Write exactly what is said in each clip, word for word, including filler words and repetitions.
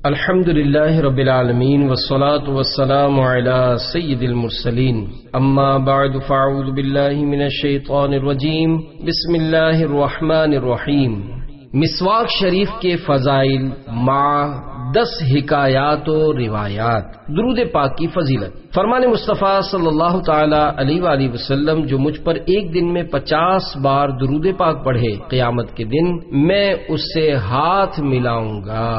الحمد للہ رب العالمین والصلاة والسلام علی سید المرسلین اما بعد فاعوذ باللہ من الشیطان الرجیم بسم اللہ الرحمن الرحیم۔ مسواک شریف کے فضائل مع دس حکایات و روایات۔ درود پاک کی فضیلت۔ فرمان مصطفیٰ صلی اللہ تعالی علیہ وآلہ وسلم جو مجھ پر ایک دن میں پچاس بار درود پاک پڑھے قیامت کے دن میں اس سے ہاتھ ملاؤں گا۔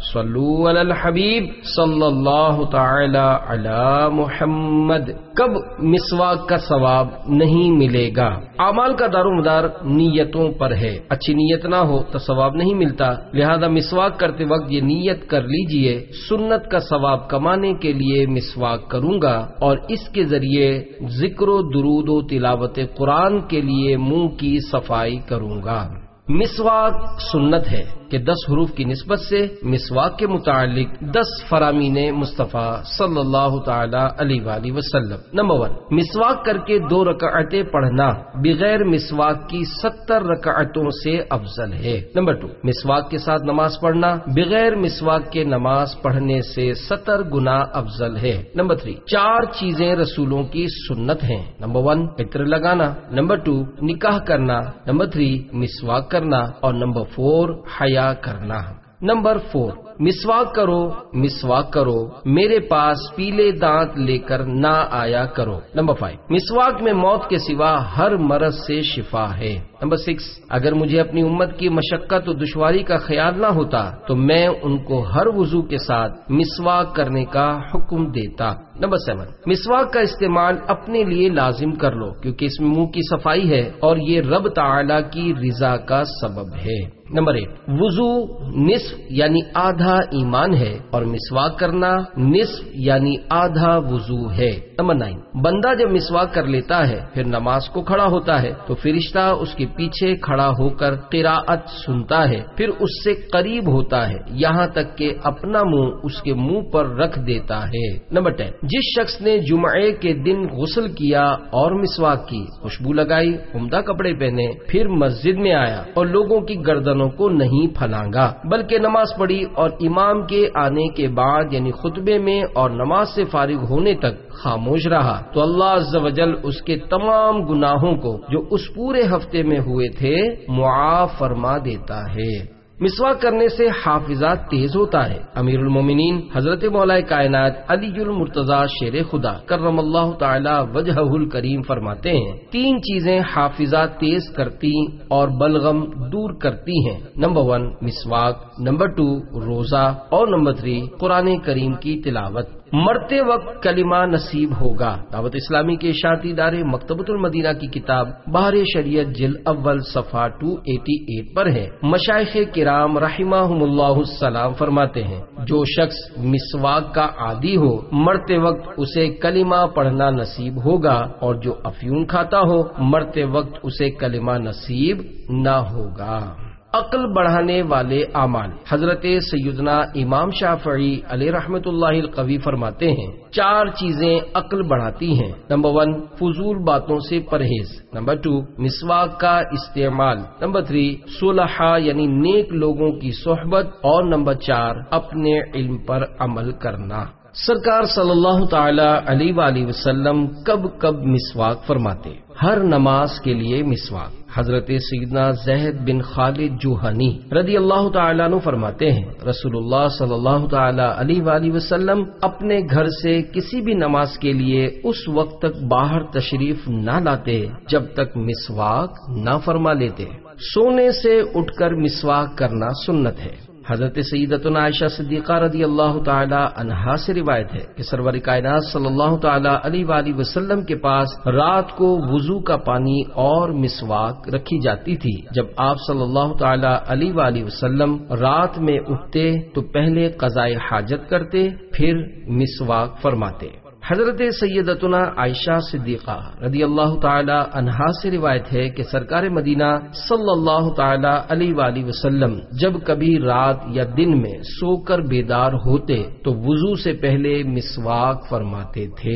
صلو علی الحبیب صلی اللہ تعالی علی محمد۔ کب مسواک کا ثواب نہیں ملے گا؟ اعمال کا دار و مدار نیتوں پر ہے، اچھی نیت نہ ہو تو ثواب نہیں ملتا، لہذا مسواک کرتے وقت یہ نیت کر لیجئے سنت کا ثواب کمانے کے لیے مسواک کروں گا اور اس کے ذریعے ذکر و درود و تلاوت قرآن کے لیے منہ کی صفائی کروں گا۔ مسواک سنت ہے کہ دس حروف کی نسبت سے مسواک کے متعلق دس فرامین مصطفیٰ صلی اللہ تعالی علیہ وآلہ وسلم۔ نمبر ون، مسواک کر کے دو رکعتیں پڑھنا بغیر مسواک کی ستر رکعتوں سے افضل ہے۔ نمبر ٹو، مسواک کے ساتھ نماز پڑھنا بغیر مسواک کے نماز پڑھنے سے ستر گنا افضل ہے۔ نمبر تھری، چار چیزیں رسولوں کی سنت ہیں۔ نمبر ون، عطر لگانا، نمبر ٹو، نکاح کرنا، نمبر تھری، مسواک کرنا اور نمبر فور، حیا کرنا۔ نمبر فور، مسواک کرو مسواک کرو میرے پاس پیلے دانت لے کر نہ آیا کرو۔ نمبر فائیو، مسواک میں موت کے سوا ہر مرض سے شفا ہے۔ نمبر سکس، اگر مجھے اپنی امت کی مشقت و دشواری کا خیال نہ ہوتا تو میں ان کو ہر وضو کے ساتھ مسواک کرنے کا حکم دیتا۔ نمبر سیون، مسواک کا استعمال اپنے لیے لازم کر لو کیونکہ اس میں منہ کی صفائی ہے اور یہ رب تعالی کی رضا کا سبب ہے۔ نمبر ایٹ، وضو نصف یعنی آدھا ایمان ہے اور مسواک کرنا نصف یعنی آدھا وضو ہے۔ نمبر نائن، بندہ جب مسواک کر لیتا ہے پھر نماز کو کھڑا ہوتا ہے تو فرشتہ اس کے پیچھے کھڑا ہو کر قراءت سنتا ہے، پھر اس سے قریب ہوتا ہے یہاں تک کہ اپنا منہ اس کے منہ پر رکھ دیتا ہے۔ نمبر ٹین، جس شخص نے جمعے کے دن غسل کیا اور مسواک کی، خوشبو لگائی، عمدہ کپڑے پہنے، پھر مسجد میں آیا اور لوگوں کی گردنوں کو نہیں پھلانگا بلکہ نماز پڑھی اور امام کے آنے کے بعد یعنی خطبے میں اور نماز سے فارغ ہونے تک خاموش رہا تو اللہ عز و جل اس کے تمام گناہوں کو جو اس پورے ہفتے میں ہوئے تھے معاف فرما دیتا ہے۔ مسواک کرنے سے حافظہ تیز ہوتا ہے۔ امیر المومنین حضرت مولا کائنات علی المرتضی شیر خدا کرم اللہ تعالی وجہہ الکریم فرماتے ہیں، تین چیزیں حافظہ تیز کرتی اور بلغم دور کرتی ہیں۔ نمبر ون، مسواک، نمبر ٹو، روزہ اور نمبر تھری، قرآن کریم کی تلاوت۔ مرتے وقت کلمہ نصیب ہوگا۔ دعوت اسلامی کے اشاعتی ادارے مکتبۃ المدینہ کی کتاب بہار شریعت جلد اول صفحہ دو سو اٹھاسی پر ہے۔ مشائخ کرام رحمہم اللہ السلام فرماتے ہیں، جو شخص مسواک کا عادی ہو مرتے وقت اسے کلمہ پڑھنا نصیب ہوگا اور جو افیون کھاتا ہو مرتے وقت اسے کلمہ نصیب نہ ہوگا۔ عقل بڑھانے والے اعمال۔ حضرت سیدنا امام شافعی علیہ رحمت اللہ القوی فرماتے ہیں، چار چیزیں عقل بڑھاتی ہیں۔ نمبر ون، فضول باتوں سے پرہیز۔ نمبر ٹو، مسواک کا استعمال۔ نمبر تھری، صلحاء یعنی نیک لوگوں کی صحبت اور نمبر چار، اپنے علم پر عمل کرنا۔ سرکار صلی اللہ تعالی علیہ وآلہ وسلم کب کب مسواک فرماتے؟ ہر نماز کے لیے مسواک۔ حضرت سیدنا زید بن خالد جوہنی رضی اللہ تعالیٰ عنہ فرماتے ہیں، رسول اللہ صلی اللہ تعالی علیہ وآلہ وسلم اپنے گھر سے کسی بھی نماز کے لیے اس وقت تک باہر تشریف نہ لاتے جب تک مسواک نہ فرما لیتے۔ سونے سے اٹھ کر مسواک کرنا سنت ہے۔ حضرت سیدتنا عائشہ صدیقہ رضی اللہ تعالی عنہا سے روایت ہے کہ سرور کائنات صلی اللہ تعالی علیہ وآلہ وسلم کے پاس رات کو وضو کا پانی اور مسواک رکھی جاتی تھی۔ جب آپ صلی اللہ تعالی علیہ وآلہ وسلم رات میں اٹھتے تو پہلے قضاء حاجت کرتے پھر مسواک فرماتے۔ حضرت سیدتنا عائشہ صدیقہ رضی اللہ تعالی عنہا سے روایت ہے کہ سرکار مدینہ صلی اللہ تعالی علیہ وآلہ وسلم جب کبھی رات یا دن میں سو کر بیدار ہوتے تو وضو سے پہلے مسواک فرماتے تھے۔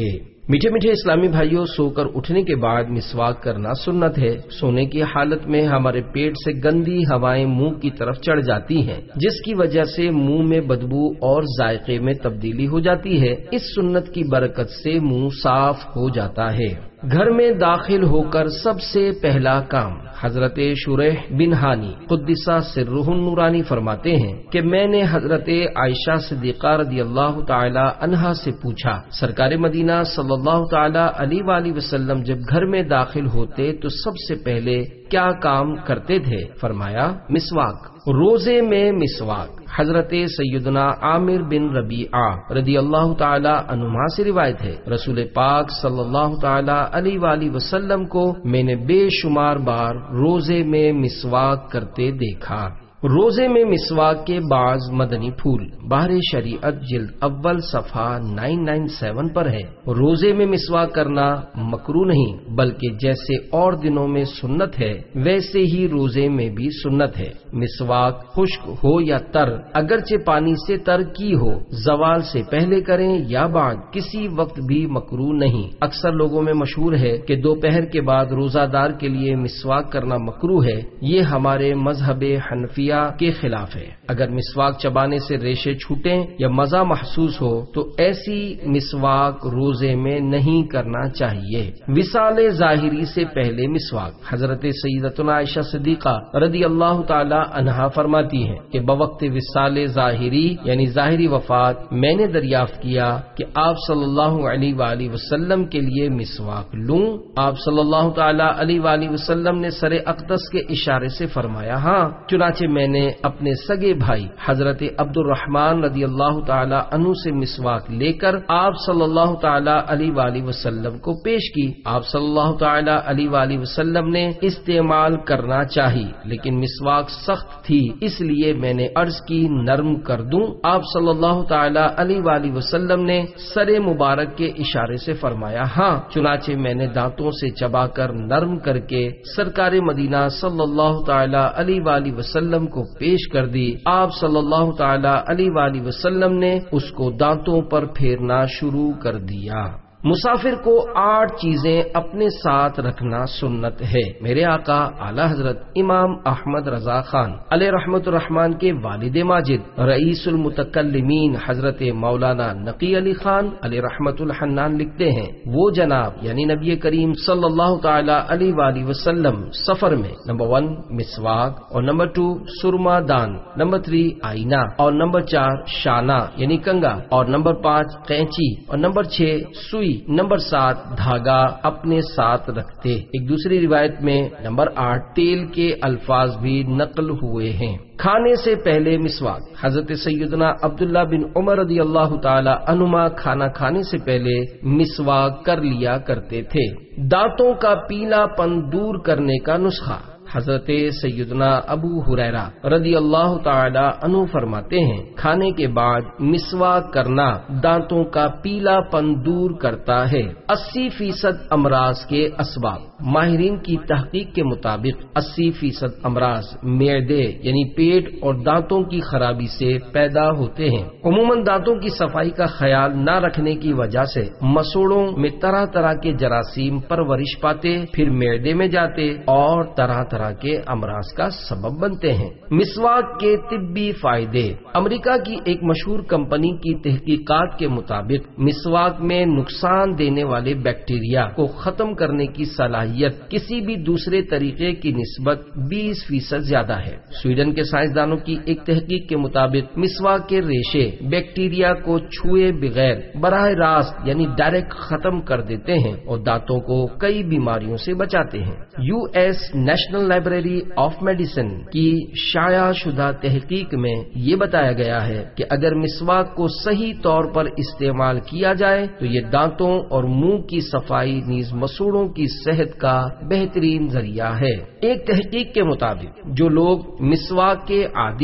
میٹھے میٹھے اسلامی بھائیوں، سو کر اٹھنے کے بعد مسواک کرنا سنت ہے۔ سونے کی حالت میں ہمارے پیٹ سے گندی ہوائیں منہ کی طرف چڑھ جاتی ہیں، جس کی وجہ سے منہ میں بدبو اور ذائقے میں تبدیلی ہو جاتی ہے۔ اس سنت کی برکت سے منہ صاف ہو جاتا ہے۔ گھر میں داخل ہو کر سب سے پہلا کام، حضرت شریح بن ہانی قدسہ سرہ النورانی فرماتے ہیں کہ میں نے حضرت عائشہ صدیقہ رضی اللہ تعالی عنہا سے پوچھا، سرکار مدینہ صلی اللہ تعالی علیہ وآلہ وسلم جب گھر میں داخل ہوتے تو سب سے پہلے کیا کام کرتے تھے؟ فرمایا، مسواک۔ روزے میں مسواک۔ حضرت سیدنا عامر بن ربیعہ رضی اللہ تعالی عنہما سے روایت ہے، رسول پاک صلی اللہ تعالی علیہ وآلہ وسلم کو میں نے بے شمار بار روزے میں مسواک کرتے دیکھا۔ روزے میں مسواک کے بعض مدنی پھول، بحر شریعت جلد اول صفحہ نو سو ننانوے پر ہے۔ روزے میں مسواک کرنا مکروہ نہیں، بلکہ جیسے اور دنوں میں سنت ہے ویسے ہی روزے میں بھی سنت ہے۔ مسواک خشک ہو یا تر، اگرچہ پانی سے تر کی ہو، زوال سے پہلے کریں یا بعد، کسی وقت بھی مکروہ نہیں۔ اکثر لوگوں میں مشہور ہے کہ دوپہر کے بعد روزہ دار کے لیے مسواک کرنا مکروہ ہے۔ یہ ہمارے مذہب حنفیہ کے خلاف ہے۔ اگر مسواک چبانے سے ریشے چھوٹیں یا مزہ محسوس ہو تو ایسی مسواک روزے میں نہیں کرنا چاہیے۔ وصال ظاہری سے پہلے مسواک۔ حضرت سیدتنا عائشہ صدیقہ رضی اللہ تعالی عنہا فرماتی ہیں کہ بوقت وصال ظاہری یعنی ظاہری وفات میں نے دریافت کیا کہ آپ صلی اللہ علیہ وآلہ وسلم کے لیے مسواک لوں؟ آپ صلی اللہ تعالی علیہ وآلہ وسلم نے سر اقدس کے اشارے سے فرمایا، ہاں۔ چنانچہ میں نے اپنے سگے بھائی حضرت عبد الرحمن رضی اللہ تعالی عنہ سے مسواک لے کر آپ صلی اللہ تعالی علیہ وآلہ وسلم کو پیش کی۔ آپ صلی اللہ تعالی علیہ وآلہ وسلم نے استعمال کرنا چاہی، لیکن مسواک سخت تھی، اس لیے میں نے عرض کی نرم کر دوں۔ آپ صلی اللہ تعالی علیہ وآلہ وسلم نے سر مبارک کے اشارے سے فرمایا، ہاں۔ چنانچہ میں نے دانتوں سے چبا کر نرم کر کے سرکار مدینہ صلی اللہ تعالی علیہ وآلہ وسلم کو پیش کر دی۔ آپ صلی اللہ تعالی علیہ وآلہ وسلم نے اس کو دانتوں پر پھیرنا شروع کر دیا۔ مسافر کو آٹھ چیزیں اپنے ساتھ رکھنا سنت ہے۔ میرے آقا اعلی حضرت امام احمد رضا خان علیہ رحمت الرحمان کے والد ماجد رئیس المتکلمین حضرت مولانا نقی علی خان علیہ رحمت الحنان لکھتے ہیں، وہ جناب یعنی نبی کریم صلی اللہ تعالی علیہ وآلہ وسلم سفر میں نمبر ون مسواک اور نمبر ٹو سرما دان، نمبر تھری آئینہ اور نمبر چار شانہ یعنی کنگا اور نمبر پانچ قینچی اور نمبر چھ سوئی، نمبر سات دھاگا اپنے ساتھ رکھتے۔ ایک دوسری روایت میں نمبر آٹھ تیل کے الفاظ بھی نقل ہوئے ہیں۔ کھانے سے پہلے مسواک۔ حضرت سیدنا عبداللہ بن عمر رضی اللہ تعالی عنہما کھانا کھانے سے پہلے مسواک کر لیا کرتے تھے۔ دانتوں کا پیلا پن دور کرنے کا نسخہ۔ حضرت سیدنا ابو ہریرہ رضی اللہ تعالی عنہ فرماتے ہیں، کھانے کے بعد مسواک کرنا دانتوں کا پیلا پن دور کرتا ہے۔ اسی فیصد امراض کے اسباب۔ ماہرین کی تحقیق کے مطابق اسی فیصد امراض معدے یعنی پیٹ اور دانتوں کی خرابی سے پیدا ہوتے ہیں۔ عموماً دانتوں کی صفائی کا خیال نہ رکھنے کی وجہ سے مسوڑوں میں طرح طرح کے جراثیم پرورش پاتے، پھر معدے میں جاتے اور طرح طرح کے امراض کا سبب بنتے ہیں۔ مسواک کے طبی فائدے۔ امریکہ کی ایک مشہور کمپنی کی تحقیقات کے مطابق مسواک میں نقصان دینے والے بیکٹیریا کو ختم کرنے کی صلاحیت کسی بھی دوسرے طریقے کی نسبت بیس فیصد زیادہ ہے۔ سویڈن کے سائنسدانوں کی ایک تحقیق کے مطابق مسواک کے ریشے بیکٹیریا کو چھوئے بغیر براہ راست یعنی ڈائریکٹ ختم کر دیتے ہیں اور دانتوں کو کئی بیماریوں سے بچاتے ہیں۔ U S national library of medicine کی شائع شدہ تحقیق میں یہ بتایا گیا ہے کہ اگر مسواک کو صحیح طور پر استعمال کیا جائے تو یہ دانتوں اور منہ کی صفائی نیز مسوڑوں کی صحت کا بہترین ذریعہ ہے۔ ایک تحقیق کے مطابق جو لوگ مسواک کے عادی ہیں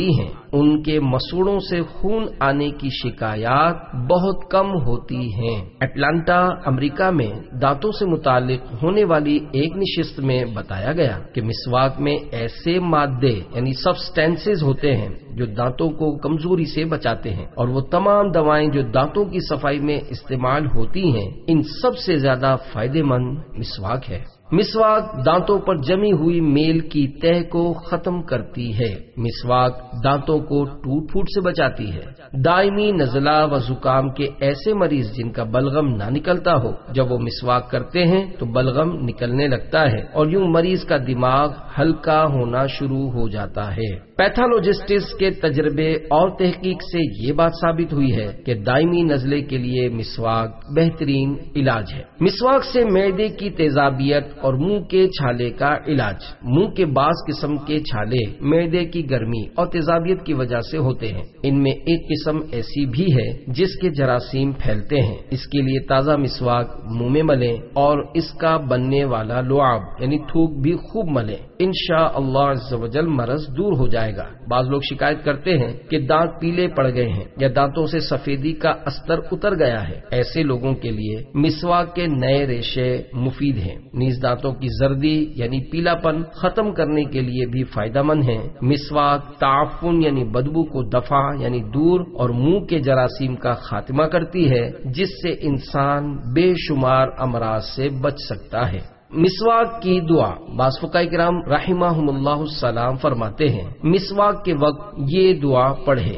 ان کے مسوڑوں سے خون آنے کی شکایات بہت کم ہوتی ہیں۔ اٹلانٹا امریکہ میں دانتوں سے متعلق ہونے والی ایک نشست میں بتایا گیا کہ مسواک میں ایسے مادے یعنی سبسٹینسز ہوتے ہیں جو دانتوں کو کمزوری سے بچاتے ہیں، اور وہ تمام دوائیں جو دانتوں کی صفائی میں استعمال ہوتی ہیں ان سب سے زیادہ فائدہ مند مسواک ہے۔ مسواک دانتوں پر جمی ہوئی میل کی تہ کو ختم کرتی ہے۔ مسواک دانتوں کو ٹوٹ پھوٹ سے بچاتی ہے۔ دائمی نزلہ و زکام کے ایسے مریض جن کا بلغم نہ نکلتا ہو، جب وہ مسواک کرتے ہیں تو بلغم نکلنے لگتا ہے اور یوں مریض کا دماغ ہلکا ہونا شروع ہو جاتا ہے۔ پیتھولوجسٹس کے تجربے اور تحقیق سے یہ بات ثابت ہوئی ہے کہ دائمی نزلے کے لیے مسواک بہترین علاج ہے۔ مسواک سے معدے کی تیزابیت اور منہ کے چھالے کا علاج۔ منہ کے بعض قسم کے چھالے معدے کی گرمی اور تیزابیت کی وجہ سے ہوتے ہیں۔ ان میں ایک قسم ایسی بھی ہے جس کے جراثیم پھیلتے ہیں۔ اس کے لیے تازہ مسواک منہ میں ملیں اور اس کا بننے والا لعاب یعنی تھوک بھی خوب ملیں۔ انشاءاللہ عز و جل مرض دور ہو جائے گا۔ بعض لوگ شکایت کرتے ہیں کہ دانت پیلے پڑ گئے ہیں یا دانتوں سے سفیدی کا استر اتر گیا ہے۔ ایسے لوگوں کے لیے مسواک کے نئے ریشے مفید ہیں۔ نیز دانتوں کی زردی یعنی پیلا پن ختم کرنے کے لیے بھی فائدہ مند ہے۔ مسواک تعفن یعنی بدبو کو دفع یعنی دور اور منہ کے جراثیم کا خاتمہ کرتی ہے، جس سے انسان بے شمار امراض سے بچ سکتا ہے۔ مسواک کی دعا۔ بعض فقہاء کرام رحمہم اللہ السلام فرماتے ہیں مسواک کے وقت یہ دعا پڑھے: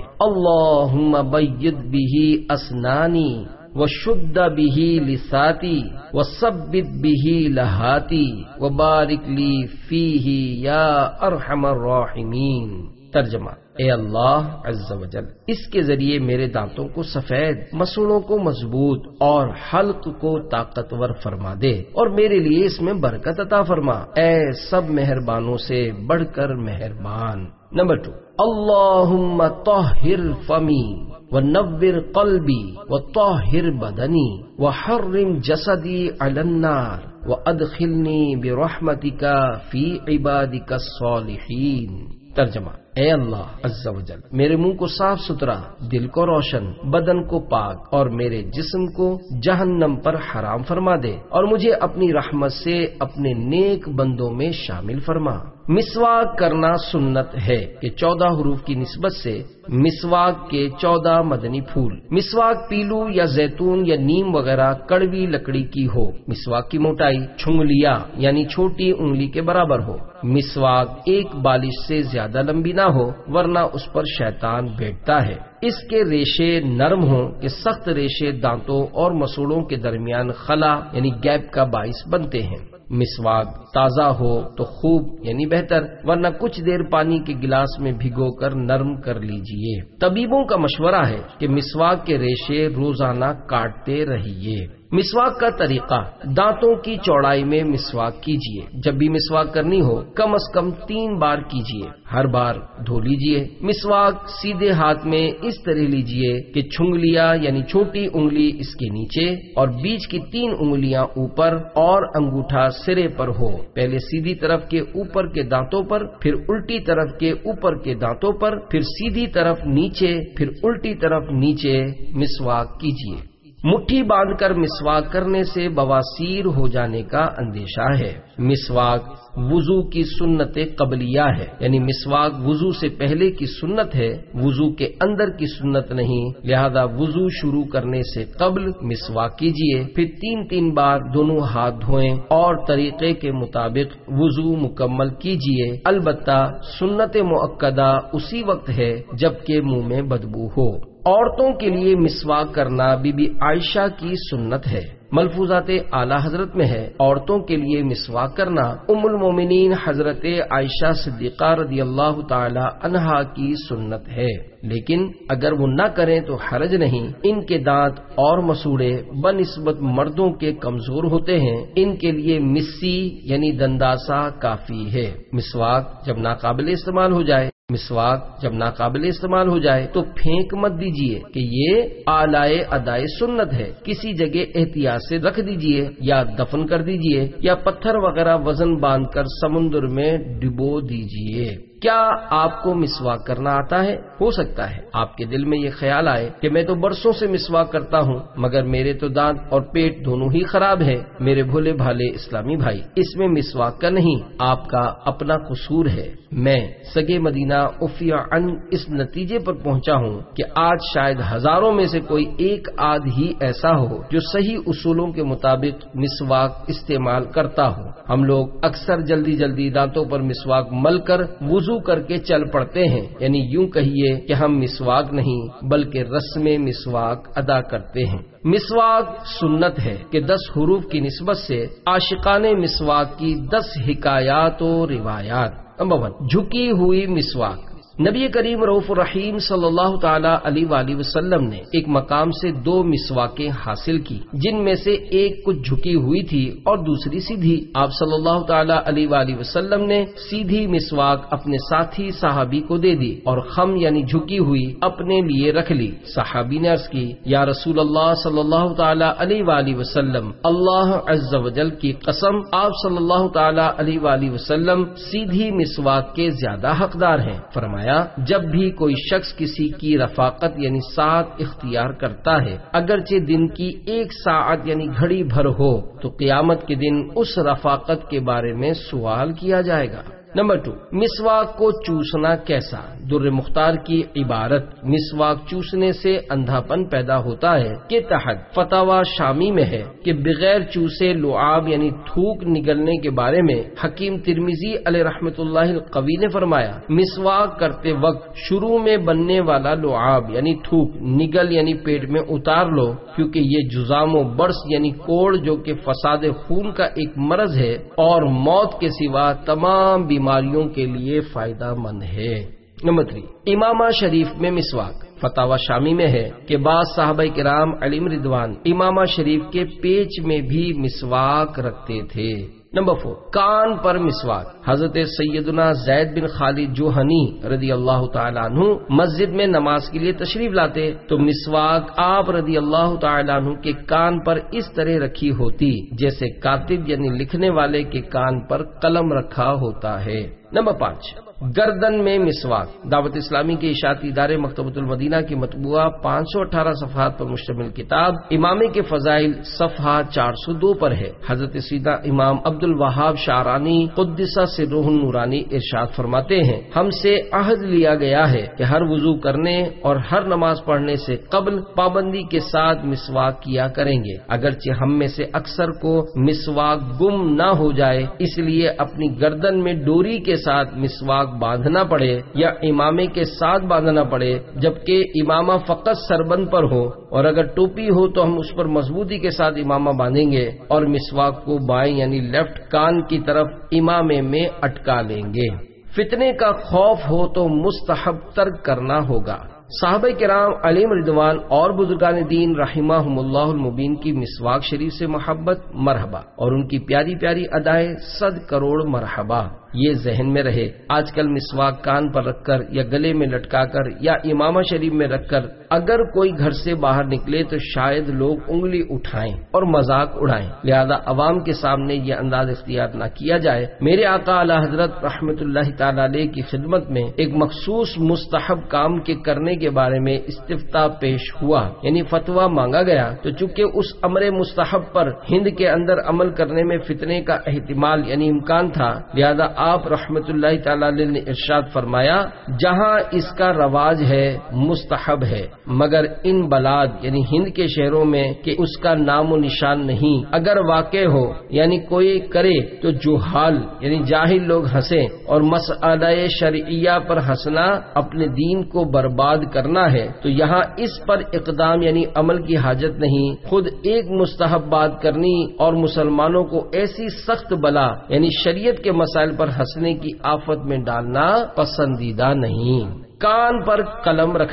اللہم بید بہ اسنانی وشد بہ لساتی وثبت بہ لہاتی وبارک لی فیہ یا ارحم الراحمین۔ ترجمہ: اے اللہ عز و جل، اس کے ذریعے میرے دانتوں کو سفید، مسوڑوں کو مضبوط اور حلق کو طاقتور فرما دے اور میرے لیے اس میں برکت عطا فرما، اے سب مہربانوں سے بڑھ کر مہربان۔ نمبر ٹو، اللہم طہر فمی ونور قلبی وطہر بدنی وحرم جسدی علی النار وادخلنی برحمتک فی عبادک الصالحین۔ ترجمہ: اے اللہ عز و جل، میرے منہ کو صاف ستھرا، دل کو روشن، بدن کو پاک اور میرے جسم کو جہنم پر حرام فرما دے اور مجھے اپنی رحمت سے اپنے نیک بندوں میں شامل فرما۔ مسواک کرنا سنت ہے کہ چودہ حروف کی نسبت سے مسواک کے چودہ مدنی پھول۔ مسواک پیلو یا زیتون یا نیم وغیرہ کڑوی لکڑی کی ہو۔ مسواک کی موٹائی چھنگلیا یعنی چھوٹی انگلی کے برابر ہو۔ مسواک ایک بالش سے زیادہ لمبی نہ ہو ورنہ اس پر شیطان بیٹھتا ہے۔ اس کے ریشے نرم ہوں کہ سخت ریشے دانتوں اور مسوڑوں کے درمیان خلا یعنی گیپ کا باعث بنتے ہیں۔ مسواک تازہ ہو تو خوب یعنی بہتر، ورنہ کچھ دیر پانی کے گلاس میں بھگو کر نرم کر لیجئے۔ طبیبوں کا مشورہ ہے کہ مسواک کے ریشے روزانہ کاٹتے رہیے۔ مسواک کا طریقہ: دانتوں کی چوڑائی میں مسواک کیجیے۔ جب بھی مسواک کرنی ہو کم از کم تین بار کیجیے، ہر بار دھو لیجیے۔ مسواک سیدھے ہاتھ میں اس طرح لیجیے کہ چھنگلیا یعنی چھوٹی انگلی اس کے نیچے اور بیچ کی تین انگلیاں اوپر اور انگوٹھا سرے پر ہو۔ پہلے سیدھی طرف کے اوپر کے دانتوں پر، پھر الٹی طرف کے اوپر کے دانتوں پر، پھر سیدھی طرف نیچے، پھر الٹی طرف نیچے مسواک کیجیے۔ مٹھی باندھ کر مسواک کرنے سے بواسیر ہو جانے کا اندیشہ ہے۔ مسواک وضو کی سنت قبلیہ ہے، یعنی مسواک وضو سے پہلے کی سنت ہے، وضو کے اندر کی سنت نہیں، لہذا وضو شروع کرنے سے قبل مسواک کیجیے، پھر تین تین بار دونوں ہاتھ دھوئیں اور طریقے کے مطابق وضو مکمل کیجیے۔ البتہ سنت مؤکدہ اسی وقت ہے جبکہ منہ میں بدبو ہو۔ عورتوں کے لیے مسواک کرنا بی بی عائشہ کی سنت ہے۔ ملفوظات اعلی حضرت میں ہے عورتوں کے لیے مسواک کرنا ام المومنین حضرت عائشہ صدیقہ رضی اللہ تعالی عنہا کی سنت ہے، لیکن اگر وہ نہ کریں تو حرج نہیں۔ ان کے دانت اور مسوڑے بنسبت مردوں کے کمزور ہوتے ہیں، ان کے لیے مسی یعنی دنداسا کافی ہے۔ مسواک جب ناقابل استعمال ہو جائے مسواک جب ناقابل استعمال ہو جائے تو پھینک مت دیجیے کہ یہ آلائے ادائے سنت ہے، کسی جگہ احتیاط سے رکھ دیجیے یا دفن کر دیجیے یا پتھر وغیرہ وزن باندھ کر سمندر میں ڈبو دیجیے۔ کیا آپ کو مسواک کرنا آتا ہے؟ ہو سکتا ہے آپ کے دل میں یہ خیال آئے کہ میں تو برسوں سے مسواک کرتا ہوں مگر میرے تو دانت اور پیٹ دونوں ہی خراب ہے۔ میرے بھولے بھالے اسلامی بھائی، اس میں مسواک کا نہیں، آپ کا اپنا قصور ہے۔ میں سگے مدینہ افیا ان اس نتیجے پر پہنچا ہوں کہ آج شاید ہزاروں میں سے کوئی ایک آدھ ہی ایسا ہو جو صحیح اصولوں کے مطابق مسواک استعمال کرتا ہو۔ ہم لوگ اکثر جلدی جلدی دانتوں پر مسواک مل کر وضو کر کے چل پڑتے ہیں، یعنی یوں کہیے کہ ہم مسواک نہیں بلکہ رسم مسواک ادا کرتے ہیں۔ مسواک سنت ہے کہ دس حروف کی نسبت سے عاشقان مسواک کی دس حکایات و روایات۔ نمبر ون، جھکی ہوئی مسواک۔ نبی کریم رؤوف الرحیم صلی اللہ تعالی علیہ وآلہ وسلم نے ایک مقام سے دو مسواکیں حاصل کی جن میں سے ایک کچھ جھکی ہوئی تھی اور دوسری سیدھی۔ آپ صلی اللہ تعالی علیہ وآلہ وسلم نے سیدھی مسواک اپنے ساتھی صحابی کو دے دی اور خم یعنی جھکی ہوئی اپنے لیے رکھ لی۔ صحابی نے عرض کی، یا رسول اللہ صلی اللہ تعالی علیہ وآلہ وسلم، اللہ عز و جل کی قسم، آپ صلی اللہ تعالی علیہ وآلہ وسلم سیدھی مسواک کے زیادہ حقدار ہیں۔ فرمایا، جب بھی کوئی شخص کسی کی رفاقت یعنی ساتھ اختیار کرتا ہے اگرچہ دن کی ایک ساعت یعنی گھڑی بھر ہو تو قیامت کے دن اس رفاقت کے بارے میں سوال کیا جائے گا۔ نمبر ٹو، مسواک کو چوسنا کیسا؟ در مختار کی عبارت مسواک چوسنے سے اندھا پن پیدا ہوتا ہے کے تحت فتاوی شامی میں ہے کہ بغیر چوسے لعاب یعنی تھوک نگلنے کے بارے میں حکیم ترمذی علیہ رحمۃ اللہ القوی نے فرمایا، مسواک کرتے وقت شروع میں بننے والا لعاب یعنی تھوک نگل یعنی پیٹ میں اتار لو، کیونکہ یہ جزام و برس یعنی کوڑ جو کہ فساد خون کا ایک مرض ہے اور موت کے سوا تمام بیماریوں کے لیے فائدہ مند ہے۔ نمبر تھری، امامہ شریف میں مسواک۔ فتاوی شامی میں ہے کہ بعض صحابہ کرام علیہم رضوان امامہ شریف کے پیچ میں بھی مسواک رکھتے تھے۔ نمبر فور، کان پر مسواک۔ حضرت سیدنا زید بن خالد جوہنی رضی اللہ تعالیٰ عنہ مسجد میں نماز کے لیے تشریف لاتے تو مسواک آپ رضی اللہ تعالیٰ عنہ کے کان پر اس طرح رکھی ہوتی جیسے کاتب یعنی لکھنے والے کے کان پر قلم رکھا ہوتا ہے۔ نمبر پانچ، گردن میں مسواک۔ دعوت اسلامی کے اشاعتی ادارے مکتبۃ المدینہ کی مطبوعہ پانچ سو اٹھارہ صفحات پر مشتمل کتاب امامے کے فضائل صفحہ چار سو دو پر ہے۔ حضرت سیدنا امام عبد الوہاب شعرانی قدس سرہ النورانی ارشاد فرماتے ہیں، ہم سے عہد لیا گیا ہے کہ ہر وضو کرنے اور ہر نماز پڑھنے سے قبل پابندی کے ساتھ مسواک کیا کریں گے، اگرچہ ہم میں سے اکثر کو مسواک گم نہ ہو جائے اس لیے اپنی گردن میں ڈوری کے ساتھ مسواک باندھنا پڑے یا امامے کے ساتھ باندھنا پڑے، جبکہ امامہ فقط سربند پر ہو، اور اگر ٹوپی ہو تو ہم اس پر مضبوطی کے ساتھ امامہ باندھیں گے اور مسواک کو بائیں یعنی لیفٹ کان کی طرف امامے میں اٹکا لیں گے۔ فتنے کا خوف ہو تو مستحب ترک کرنا ہوگا۔ صحابہ کرام علیہم رضوان اور بزرگان دین رحمہم اللہ المبین کی مسواک شریف سے محبت مرحبا اور ان کی پیاری پیاری ادائیں صد کروڑ مرحبا۔ یہ ذہن میں رہے، آج کل مسواک کان پر رکھ کر یا گلے میں لٹکا کر یا امامہ شریف میں رکھ کر اگر کوئی گھر سے باہر نکلے تو شاید لوگ انگلی اٹھائیں اور مذاق اڑائیں، لہذا عوام کے سامنے یہ انداز اختیار نہ کیا جائے۔ میرے آقا اعلی حضرت رحمت اللہ تعالی علیہ کی خدمت میں ایک مخصوص مستحب کام کے کرنے کے بارے میں استفتاء پیش ہوا یعنی فتویٰ مانگا گیا، تو چونکہ اس امر مستحب پر ہند کے اندر عمل کرنے میں فتنے کا احتمال یعنی امکان تھا، لہذا آپ رحمت اللہ تعالی علیہ نے ارشاد فرمایا، جہاں اس کا رواج ہے مستحب ہے، مگر ان بلاد یعنی ہند کے شہروں میں کہ اس کا نام و نشان نہیں، اگر واقع ہو یعنی کوئی کرے تو جہال یعنی جاہل لوگ ہنسیں، اور مسئلہ شرعیہ پر ہنسنا اپنے دین کو برباد کرنا ہے، تو یہاں اس پر اقدام یعنی عمل کی حاجت نہیں، خود ایک مستحب بات کرنی اور مسلمانوں کو ایسی سخت بلا یعنی شریعت کے مسائل پر ہنسنے کی آفت میں ڈالنا پسندیدہ نہیں۔ کان پر قلم رکھنا۔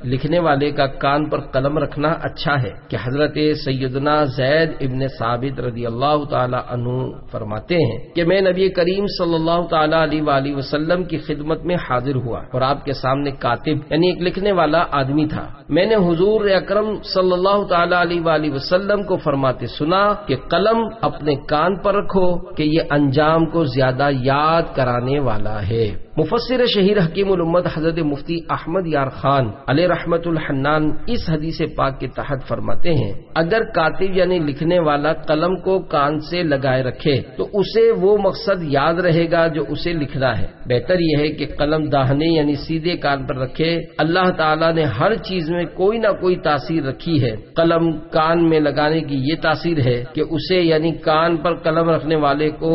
لکھنے والے کا کان پر قلم رکھنا اچھا ہے کہ حضرت سیدنا زید ابن ثابت رضی اللہ تعالی عنہ فرماتے ہیں کہ میں نبی کریم صلی اللہ تعالی علیہ وآلہ وسلم کی خدمت میں حاضر ہوا اور آپ کے سامنے کاتب یعنی ایک لکھنے والا آدمی تھا. میں نے حضور اکرم صلی اللہ تعالی علیہ وآلہ وسلم کو فرماتے سنا کہ قلم اپنے کان پر رکھو کہ یہ انجام کو زیادہ یاد کرانے والا ہے. مفسر شہیر حکیم الامت حضرت مفتی احمد یار خان علیہ رحمت الحنان اس حدیث پاک کے تحت فرماتے ہیں اگر کاتب یعنی لکھنے والا قلم کو کان سے لگائے رکھے تو اسے وہ مقصد یاد رہے گا جو اسے لکھنا ہے. بہتر یہ ہے کہ قلم داہنے یعنی سیدھے کان پر رکھے. اللہ تعالیٰ نے ہر چیز میں کوئی نہ کوئی تاثیر رکھی ہے. قلم کان میں لگانے کی یہ تاثیر ہے کہ اسے یعنی کان پر قلم رکھنے والے کو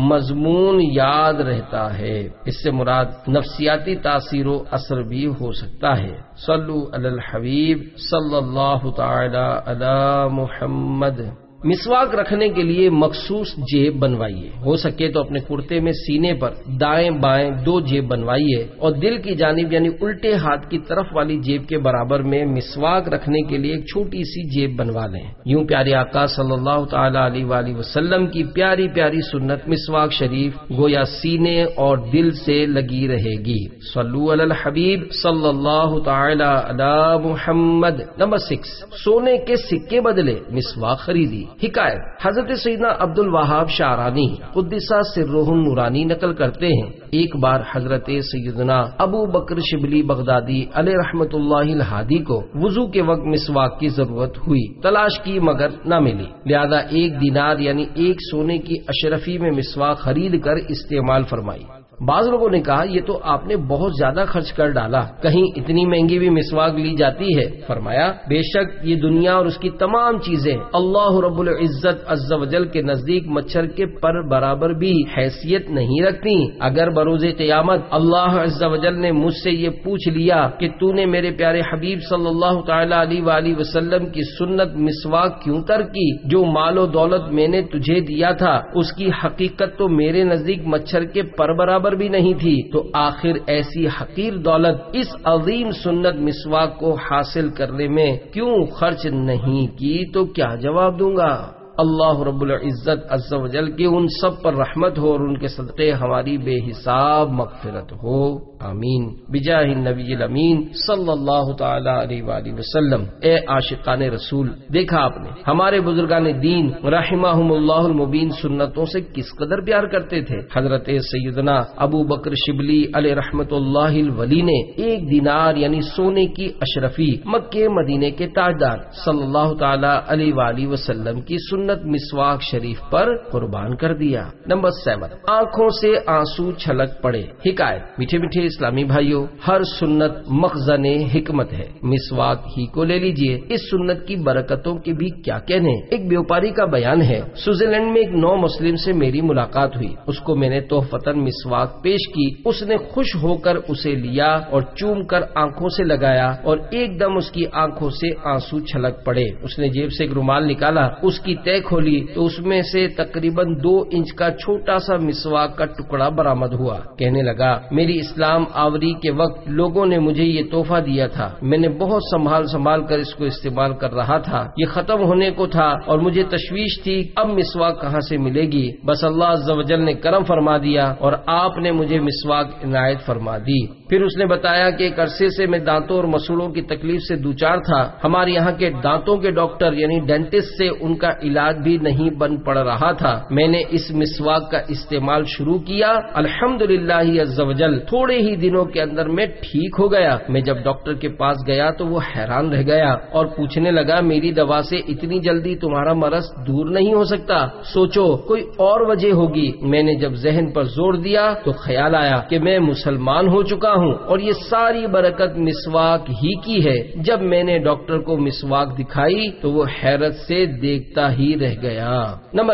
مضمون یاد رہتا ہے. اس سے مراد نفسیاتی تاثیر و اثر بھی ہو سکتا ہے. صلو علی الحبیب صلی اللہ تعالی علی محمد. مسواک رکھنے کے لیے مخصوص جیب بنوائیے. ہو سکے تو اپنے کرتے میں سینے پر دائیں بائیں دو جیب بنوائیے اور دل کی جانب یعنی الٹے ہاتھ کی طرف والی جیب کے برابر میں مسواک رکھنے کے لیے ایک چھوٹی سی جیب بنوا لیں. یوں پیارے آقا صلی اللہ تعالی علیہ وآلہ وسلم کی پیاری پیاری سنت مسواک شریف گویا سینے اور دل سے لگی رہے گی. صلو علی الحبیب صلی اللہ تعالی علی محمد. نمبر سکس، سونے کے سکے بدلے مسواک خریدی. حکایت حضرت سیدنا عبد الوہاب شعرانی قدس سرہ النورانی نقل کرتے ہیں ایک بار حضرت سیدنا ابو بکر شبلی بغدادی علیہ رحمت اللہ الہادی کو وضو کے وقت مسواک کی ضرورت ہوئی. تلاش کی مگر نہ ملی، لہذا ایک دینار یعنی ایک سونے کی اشرفی میں مسواک خرید کر استعمال فرمائی. بعض لوگوں نے کہا یہ تو آپ نے بہت زیادہ خرچ کر ڈالا، کہیں اتنی مہنگی بھی مسواک لی جاتی ہے؟ فرمایا بے شک یہ دنیا اور اس کی تمام چیزیں اللہ رب العزت عز و جل کے نزدیک مچھر کے پر برابر بھی حیثیت نہیں رکھتی. اگر بروز قیامت اللہ عز و جل نے مجھ سے یہ پوچھ لیا کہ تو نے میرے پیارے حبیب صلی اللہ تعالی علیہ وآلہ وسلم کی سنت مسواک کیوں ترک کی، جو مال و دولت میں نے تجھے دیا تھا اس کی حقیقت تو میرے نزدیک مچھر کے پر برابر بھی نہیں تھی، تو آخر ایسی حقیر دولت اس عظیم سنت مسواک کو حاصل کرنے میں کیوں خرچ نہیں کی؟ تو کیا جواب دوں گا؟ اللہ رب العزت عز و جل کی ان سب پر رحمت ہو اور ان کے صدقے ہماری بے حساب مغفرت ہو. آمین بجاہ النبی الامین صلی اللہ تعالی علیہ وآلہ وسلم. اے عاشقان رسول، دیکھا آپ نے ہمارے بزرگان دین رحمہم اللہ المبین سنتوں سے کس قدر پیار کرتے تھے. حضرت سیدنا ابو بکر شبلی علیہ رحمت اللہ الولی نے ایک دینار یعنی سونے کی اشرفی مکہ مدینے کے تاجدار صلی اللہ تعالی علیہ وآلہ وسلم کی سنت مسواک شریف پر قربان کر دیا. نمبر سیون، آنکھوں سے آنسو چھلک پڑے. حکایت میٹھے میٹھے اسلامی بھائیوں، ہر سنت مخزن حکمت ہے. مسواک ہی کو لے لیجئے، اس سنت کی برکتوں کے بھی کیا کہنے. ایک بیوپاری کا بیان ہے، سوئٹزرلینڈ میں ایک نو مسلم سے میری ملاقات ہوئی. اس کو میں نے تحفتاً مسواک پیش کی. اس نے خوش ہو کر اسے لیا اور چوم کر آنکھوں سے لگایا اور ایک دم اس کی آنکھوں سے آنسو چھلک پڑے. اس نے جیب سے ایک رومال نکالا، اس کی طے کھولی تو اس میں سے تقریباً دو انچ کا چھوٹا سا مسواک کا ٹکڑا برآمد ہوا. کہنے لگا میری اسلام آوری کے وقت لوگوں نے مجھے یہ تحفہ دیا تھا، میں نے بہت سنبھال سنبھال کر اس کو استعمال کر رہا تھا. یہ ختم ہونے کو تھا اور مجھے تشویش تھی اب مسواک کہاں سے ملے گی. بس اللہ عز و جل نے کرم فرما دیا اور آپ نے مجھے مسواک عنایت فرما دی. پھر اس نے بتایا کہ ایک عرصے سے میں دانتوں اور مسوڑوں کی تکلیف سے دوچار تھا. ہمارے یہاں کے دانتوں کے ڈاکٹر یعنی ڈینٹسٹ سے ان کا علاج بھی نہیں بن پڑ رہا تھا. میں نے اس مسواک کا استعمال شروع کیا. الحمدللہ عز و جل تھوڑے ہی دنوں کے اندر میں ٹھیک ہو گیا. میں جب ڈاکٹر کے پاس گیا تو وہ حیران رہ گیا اور پوچھنے لگا میری دوا سے اتنی جلدی تمہارا مرض دور نہیں ہو سکتا، سوچو کوئی اور وجہ ہوگی. میں نے جب ذہن پر زور دیا تو خیال آیا کہ میں مسلمان ہو چکا ہوں اور یہ ساری برکت مسواک ہی کی ہے. جب میں نے ڈاکٹر کو مسواک دکھائی تو وہ حیرت سے دیکھتا ہی رہ گیا. نمبر ایٹ،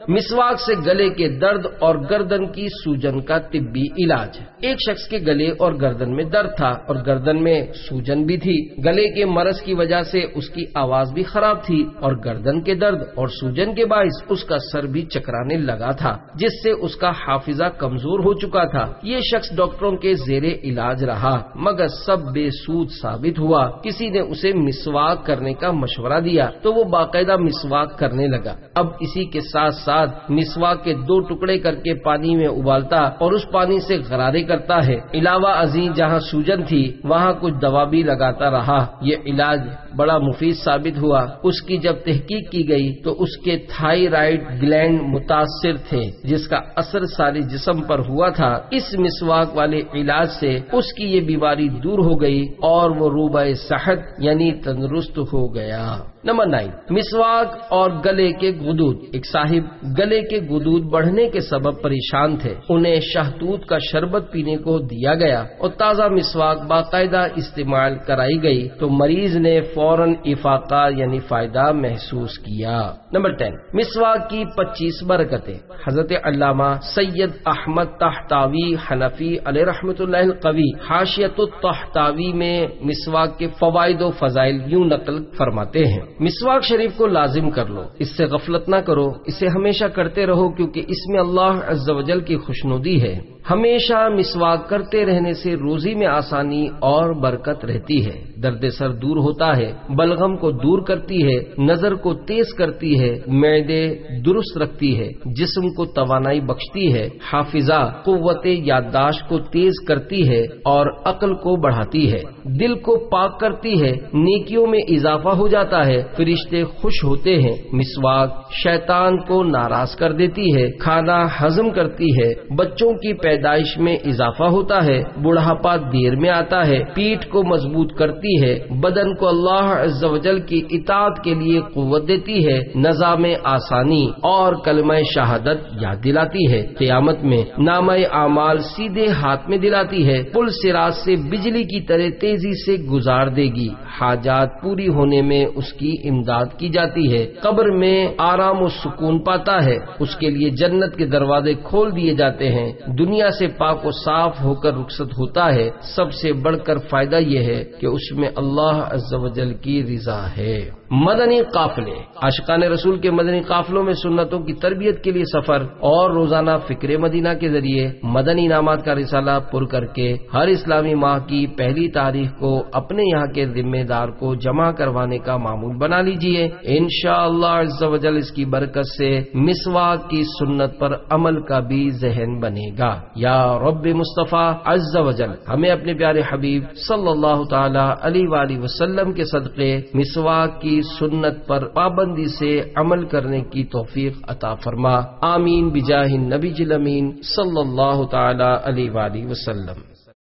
مسواک سے گلے کے درد اور گردن کی سوجن کا طبی علاج۔ ایک شخص کے گلے اور گردن میں درد تھا اور گردن میں سوجن بھی تھی۔ گلے کے مرض کی وجہ سے اس کی آواز بھی خراب تھی اور گردن کے درد اور سوجن کے باعث اس کا سر بھی چکرانے لگا تھا، جس سے اس کا حافظہ کمزور ہو چکا تھا۔ یہ شخص ڈاکٹروں کے زیر علاج رہا مگر سب بے سود ثابت ہوا۔ کسی نے اسے مسواک کرنے کا مشورہ دیا تو وہ باقاعدہ مسواک کرنے لگا۔ اب اسی کے ساتھ ساتھ مسواک کے دو ٹکڑے کر کے پانی میں ابالتا اور اس پانی سے غرارے کرتا ہے۔ علاوہ ازیں جہاں سوجن تھی وہاں کچھ دوا بھی لگاتا رہا۔ یہ علاج بڑا مفید ثابت ہوا۔ اس کی جب تحقیق کی گئی تو اس کے تھائرائیڈ گلینڈ متاثر تھے جس کا اثر سارے جسم پر ہوا تھا۔ اس مسواک والے علاج سے اس کی یہ بیماری دور ہو گئی اور وہ روبہ صحت یعنی تندرست ہو گیا۔ نمبر نائن، مسواک اور گلے کے غدود۔ ایک صاحب گلے کے غدود بڑھنے کے سبب پریشان تھے۔ انہیں شہتوت کا شربت پینے کو دیا گیا اور تازہ مسواک باقاعدہ استعمال کرائی گئی تو مریض نے فوراً افاقہ یعنی فائدہ محسوس کیا۔ نمبر ٹین، مسواک کی پچیس برکتیں۔ حضرت علامہ سید احمد طحطاوی حنفی علیہ رحمۃ اللہ القوی حاشیۃ الطحطاوی میں مسواک کے فوائد و فضائل یوں نقل فرماتے ہیں: مسواک شریف کو لازم کر لو، اس سے غفلت نہ کرو، اسے ہمیشہ کرتے رہو کیونکہ اس میں اللہ عز و جل کی خوشنودی ہے۔ ہمیشہ مسواک کرتے رہنے سے روزی میں آسانی اور برکت رہتی ہے، درد سر دور ہوتا ہے، بلغم کو دور کرتی ہے، نظر کو تیز کرتی ہے، معدے درست رکھتی ہے، جسم کو توانائی بخشتی ہے، حافظہ قوت یادداشت کو تیز کرتی ہے اور عقل کو بڑھاتی ہے، دل کو پاک کرتی ہے، نیکیوں میں اضافہ ہو جاتا ہے، فرشتے خوش ہوتے ہیں۔ مسواک شیطان کو ناراض کر دیتی ہے، کھانا ہضم کرتی ہے، بچوں کی پیدائش میں اضافہ ہوتا ہے، بڑھاپا دیر میں آتا ہے، پیٹھ کو مضبوط کرتی ہے، بدن کو اللہ عز و جل کی اطاعت کے لیے قوت دیتی ہے، نظام آسانی اور کلمہ شہادت یاد دلاتی ہے، قیامت میں نامہ اعمال سیدھے ہاتھ میں دلاتی ہے، پل صراط سے بجلی کی طرح تیزی سے گزار دے گی، حاجات پوری ہونے میں اس کی امداد کی جاتی ہے، قبر میں آرام و سکون پاتا ہے، اس کے لیے جنت کے دروازے کھول دیے جاتے ہیں، دنیا سے پاک و صاف ہو کر رخصت ہوتا ہے۔ سب سے بڑھ کر فائدہ یہ ہے کہ اس میں اللہ عز و جل کی رضا ہے۔ مدنی قافلے، عاشقان رسول کے مدنی قافلوں میں سنتوں کی تربیت کے لیے سفر اور روزانہ فکر مدینہ کے ذریعے مدنی انعامات کا رسالہ پر کر کے ہر اسلامی ماہ کی پہلی تاریخ کو اپنے یہاں کے ذمہ دار کو جمع کروانے کا معمول بنا لیجئے۔ انشاءاللہ عز و جل اس کی برکت سے مسواک کی سنت پر عمل کا بھی ذہن بنے گا۔ یا رب مصطفیٰ عز و جل ہمیں اپنے پیارے حبیب صلی اللہ تعالی علیہ وآلہ وسلم کے صدقے مسواک کی سنت پر پابندی سے عمل کرنے کی توفیق عطا فرما۔ آمین بجاہ النبی الامین صلی اللہ تعالی علیہ وآلہ وسلم۔